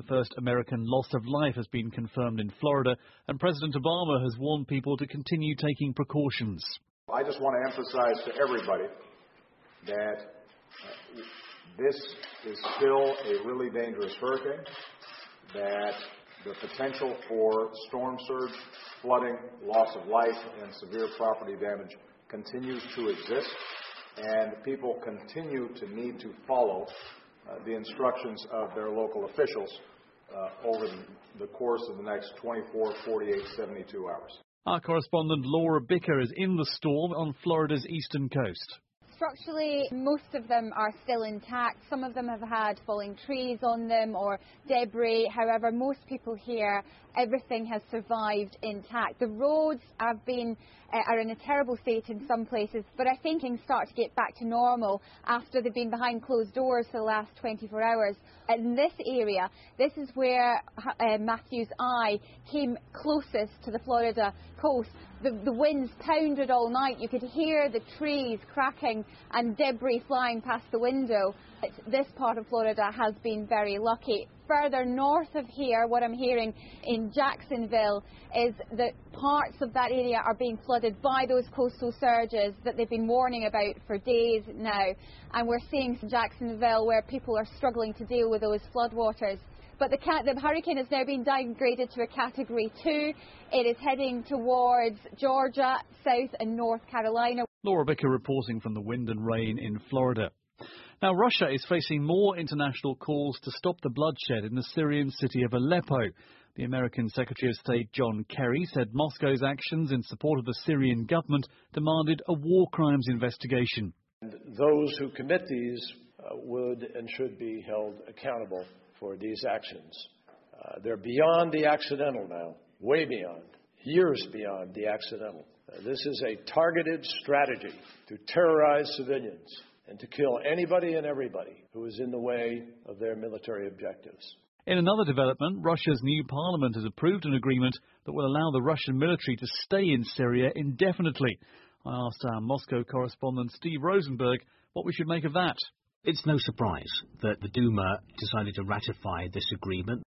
The first American loss of life has been confirmed in Florida, and President Obama has warned people to continue taking precautions. I just want to emphasize to everybody that this is still a really dangerous hurricane, that the potential for storm surge, flooding, loss of life, and severe property damage continues to exist, and people continue to need to follow the instructions of their local officials over the course of the next 24, 48, 72 hours. Our correspondent Laura Bicker is in the storm on Florida's eastern coast. Structurally, most of them are still intact. Some of them have had falling trees on them or debris. However, most people here, everything has survived intact. The roads are in a terrible state in some places, but I think things start to get back to normal after they've been behind closed doors for the last 24 hours. In this area, this is where Matthew's Eye came closest to the Florida coast. The winds pounded all night. You could hear the trees cracking and debris flying past the window. This part of Florida has been very lucky. Further north of here, what I'm hearing in Jacksonville is that parts of that area are being flooded by those coastal surges that they've been warning about for days now. And we're seeing Jacksonville where people are struggling to deal with those floodwaters. But the hurricane has now been downgraded to a Category 2. It is heading towards Georgia, South and North Carolina. Laura Bicker reporting from the wind and rain in Florida. Now, Russia is facing more international calls to stop the bloodshed in the Syrian city of Aleppo. The American Secretary of State John Kerry said Moscow's actions in support of the Syrian government demanded a war crimes investigation. Those who commit these would and should be held accountable for these actions. They're beyond the accidental now, way beyond, years beyond the accidental. This is a targeted strategy to terrorize civilians and to kill anybody and everybody who is in the way of their military objectives. In another development, Russia's new parliament has approved an agreement that will allow the Russian military to stay in Syria indefinitely. I asked our Moscow correspondent Steve Rosenberg what we should make of that. It's no surprise that the Duma decided to ratify this agreement.